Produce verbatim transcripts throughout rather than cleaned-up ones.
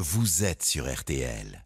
vous êtes sur R T L.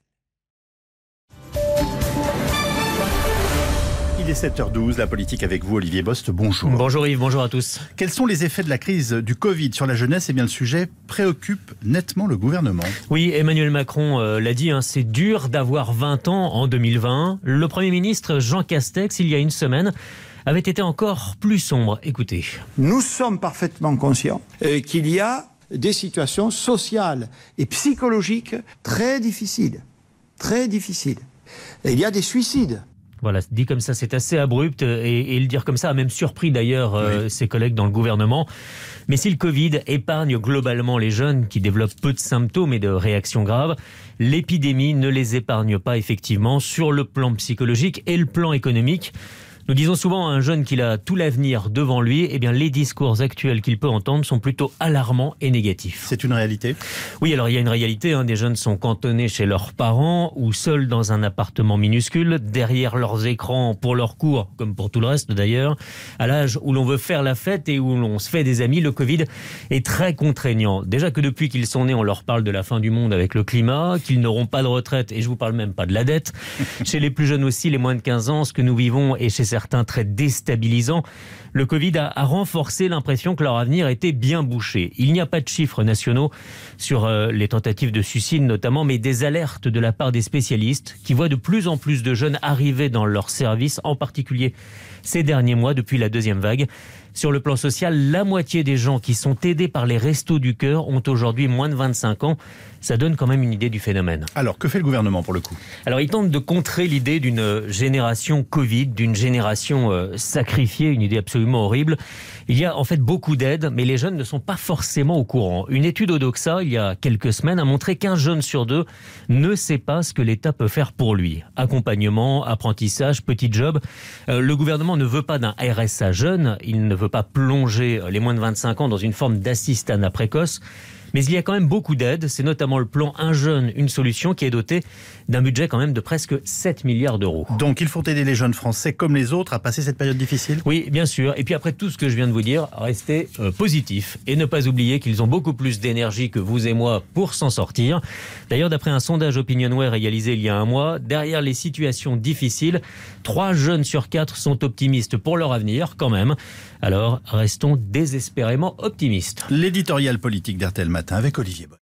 Il est sept heures douze, la politique avec vous, Olivier Bost, bonjour. Bonjour Yves, bonjour à tous. Quels sont les effets de la crise du Covid sur la jeunesse ? Eh bien, le sujet préoccupe nettement le gouvernement. Oui, Emmanuel Macron euh, l'a dit, hein, c'est dur d'avoir vingt ans en deux mille vingt. Le Premier ministre Jean Castex, il y a une semaine, avait été encore plus sombre. Écoutez. Nous sommes parfaitement conscients euh, qu'il y a des situations sociales et psychologiques très difficiles. Très difficiles. Et il y a des suicides. Voilà, dit comme ça, c'est assez abrupt et, et le dire comme ça a même surpris d'ailleurs euh, oui. ses collègues dans le gouvernement. Mais si le Covid épargne globalement les jeunes qui développent peu de symptômes et de réactions graves, l'épidémie ne les épargne pas effectivement sur le plan psychologique et le plan économique. Nous disons souvent à un jeune qu'il a tout l'avenir devant lui, eh bien les discours actuels qu'il peut entendre sont plutôt alarmants et négatifs. C'est une réalité ? Oui, alors il y a une réalité, hein, des jeunes sont cantonnés chez leurs parents ou seuls dans un appartement minuscule, derrière leurs écrans pour leurs cours, comme pour tout le reste d'ailleurs. À l'âge où l'on veut faire la fête et où l'on se fait des amis, le Covid est très contraignant. Déjà que depuis qu'ils sont nés, on leur parle de la fin du monde avec le climat, qu'ils n'auront pas de retraite, et je vous parle même pas de la dette. Chez les plus jeunes aussi, les moins de quinze ans, ce que nous vivons est chez certains très déstabilisant. Le Covid a, a renforcé l'impression que leur avenir était bien bouché. Il n'y a pas de chiffres nationaux sur euh, les tentatives de suicide notamment, mais des alertes de la part des spécialistes qui voient de plus en plus de jeunes arriver dans leur service, en particulier ces derniers mois depuis la deuxième vague. Sur le plan social, la moitié des gens qui sont aidés par les Restos du Cœur ont aujourd'hui moins de vingt-cinq ans. Ça donne quand même une idée du phénomène. Alors, que fait le gouvernement pour le coup ? Alors, il tente de contrer l'idée d'une génération Covid, d'une génération euh, sacrifiée, une idée absolument horrible. Il y a en fait beaucoup d'aides, mais les jeunes ne sont pas forcément au courant. Une étude Odoxa, il y a quelques semaines, a montré qu'un jeune sur deux ne sait pas ce que l'État peut faire pour lui. Accompagnement, apprentissage, petit job. Euh, le gouvernement ne veut pas d'un R S A jeune, il ne veut pas plonger les moins de vingt-cinq ans dans une forme d'assistanat précoce. Mais il y a quand même beaucoup d'aides. C'est notamment le plan Un jeune, une solution qui est doté d'un budget quand même de presque sept milliards d'euros. Donc il faut aider les jeunes Français comme les autres à passer cette période difficile ? Oui, bien sûr. Et puis après tout ce que je viens de vous dire, restez euh, positif et ne pas oublier qu'ils ont beaucoup plus d'énergie que vous et moi pour s'en sortir. D'ailleurs, d'après un sondage Opinionway réalisé il y a un mois, derrière les situations difficiles, trois jeunes sur quatre sont optimistes pour leur avenir quand même. Alors, restons désespérément optimistes. L'éditorial politique d'R T L Matin avec Olivier Bost.